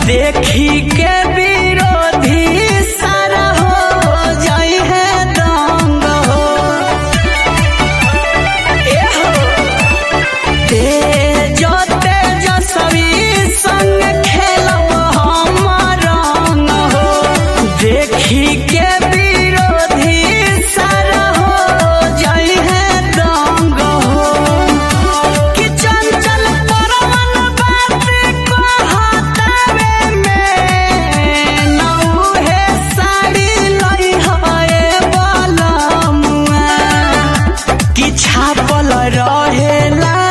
देखी के विरोधी सारा हो जाई है दंग हो। तेजस्वी संग खेलब हम रंग हो। देखी के विरोधी सारा हो जाई है दंग हो। कि चंचल परवन बात कहतावे में नौ है साड़ी लई है बलमुआ। कि छापल रहेला